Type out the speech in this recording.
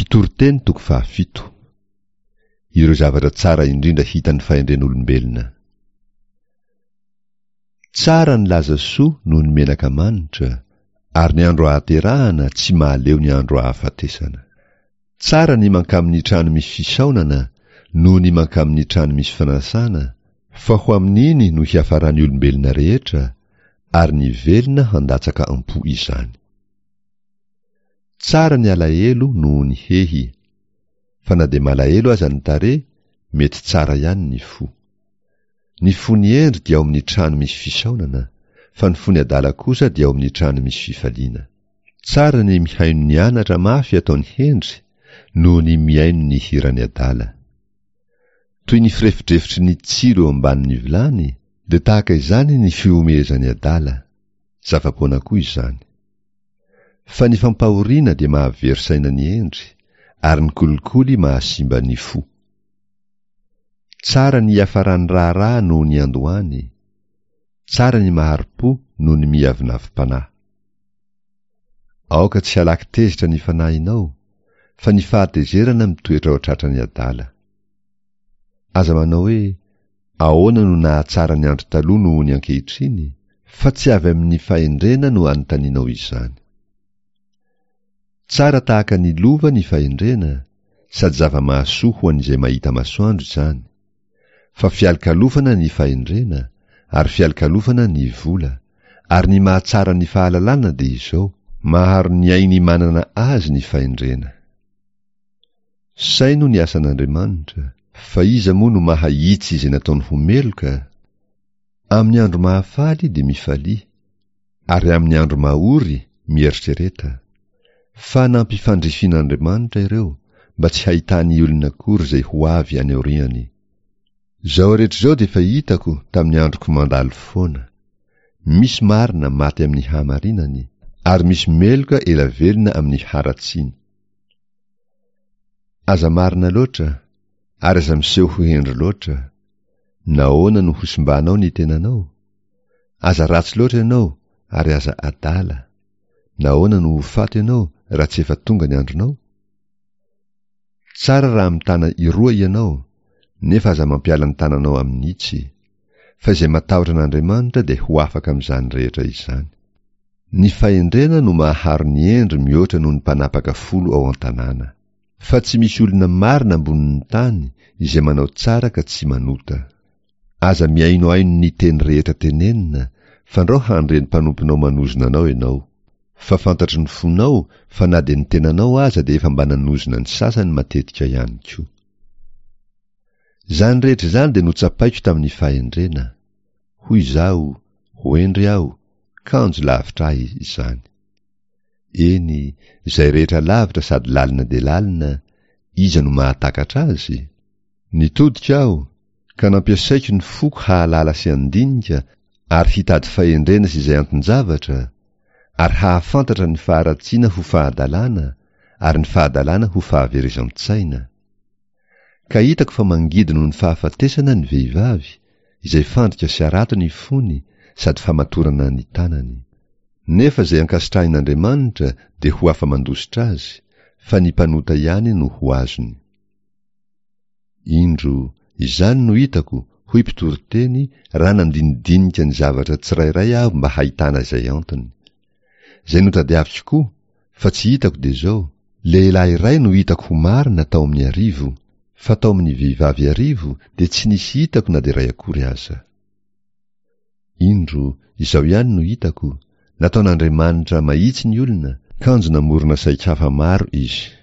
Fitoroteny toko 7. Ireo zavatra tsara indrindra hitan'ny fahendren'olombelona. Tsara ny laza soa noho ny menaka manitra, ary ny andro ahaterahana tsy mahaleo ny andro ahafatesana. Tsara ny manka amin'ny trano misy fisaonana noho ny manka amin'ny trano misy fanasana, fa ho amin'iny no hiafaran'ny olombelona rehetra, ary ny velona handatsaka ampo izany. Tsara ny alahelo noho ny hehy, fa na dia malahelo aza ny tare, mety tsara ihany ny fo. Ny fo ny endry dia ao amin'ny trano misy fisaonana, fa ny fo ny adala kosa dia ao amin'ny trano misy fifaliana. Tsara ny mihaino ny anatra mafy ataony hendry, noho ny mihaino ny hirany adala. Toy ny firefidrefitry ny tsiro eo ambanin'ny vilany, dia tahaka izany ny fiomezany adala. Zava-poana koa izany. Fa ny fampahoriana dia mahavery ny endry, ary ny kolikoly mahasimba ny fo. Tsara ny hiafaran'ny raharaha noho ny andohany, tsara ny mahari-po noho ny miavinavi-panahy. Aoka tsy halaky tezitra ny fanahinao, fa ny fahatezerana mitoetra ao tratran'ny adala. Aza manao hoe, ahoana no nahatsara ny andro taloha noho ny ankehitriny, fa tsy avy amin'ny fahendrena no anontanianao izany. Tsara tahaka ny lova ny fahendrena, sady zava-mahasoa ho an'izay mahita masoandro izany. Fa fialikalofana ny fahendrena, ary fialikalofana ny vola, ary ny mahatsara ny fahalalana dia izao, maharo ny ainy manana azy ny fahendrena. Saino ny asan'Andriamanitra, fa iza moa no mahahitsy izay nataony ho meloka? Amin'ny andro mahafaly dia mifalia, ary amin'ny andro mahory mieritsereta. Fa nampifandrifian'Andriamanitra ireo, mba tsy hahitany olona akory izay ho avy any aoriany. Zao rehetr'izao dia efa hitako tamin'ny androko mandalo foana. Misy marina maty amin'ny hamarinany, ary misy meloka ela velona amin'ny haratsiny. Aza marina loatra, ary aza miseho ho hendry loatra, nahoana no hosimbanao ny tenanao? Aza ratsy loatra ianao, ary aza adala, nahoana no ho faty ianao raha tsy efa tonga ny andronao? Tsara raha mitana iroa ianao, nefa aza mampiala ny tananao amin'itsy, fa izay matahotra an'Andriamanitra dia ho afaka amin'izany rehetra izany. Ny fahendrena no maharo ny endry mihoatra noho ny mpanapaka folo ao an-tanàna. Fa tsy misy olona marina ambonin'ny tany izay manao tsara ka tsy manota. Aza miainoaino ny teny rehetra tenenina, fa ndreo handre ny mpanomponao manozona anao ianao. Fa fantatry ny fonao fa na dia ny tenanao aza dia efa mba nanozona ny sasany matetika ihany koa. Zany rehetra izany dia notsapaiko tamin'ny fahendrena. Hoy izaho, ho endry aho, kanjo lavitra ahy izany. Eny, izay rehetra lavitra sady lalina dia lalina, iza no mahatakatra azy? Nitodika aho, ka nampiasaiko ny foko hahalala sy handinika, ary hitady fahendrena sy izay anton-javatra, ary hahafantatra ny faharatsiana ho fahadalana, ary ny fahadalana ho fahaverezan-tsaina. Ka hitako fa mangidy noho ny fahafatesana ny vehivavy, izay fandrika sy arato ny fony, sady famatorana ny tanany. Nefa izay ankasitrahin'Andriamanitra dia ho afa-mandositra azy, fa ny mpanota ihany no ho azony. Indro, izany no hitako, hoy mpitoriteny, raha nandinidinika ny zavatra tsirairay aho mba hahitana izay antony. Izay notadiaviko koa, fa tsy hitako dia izao, lehilahy iray no hitako ho marina tao amin'ny arivo, fa tao amin'ny vehivavy arivo dia tsy nisy hitako na dia ray akory aza. Indro, izao ihany no hitako, nataon'Andriamanitra mahitsy ny olona, kanjo namorona saikafa maro izy.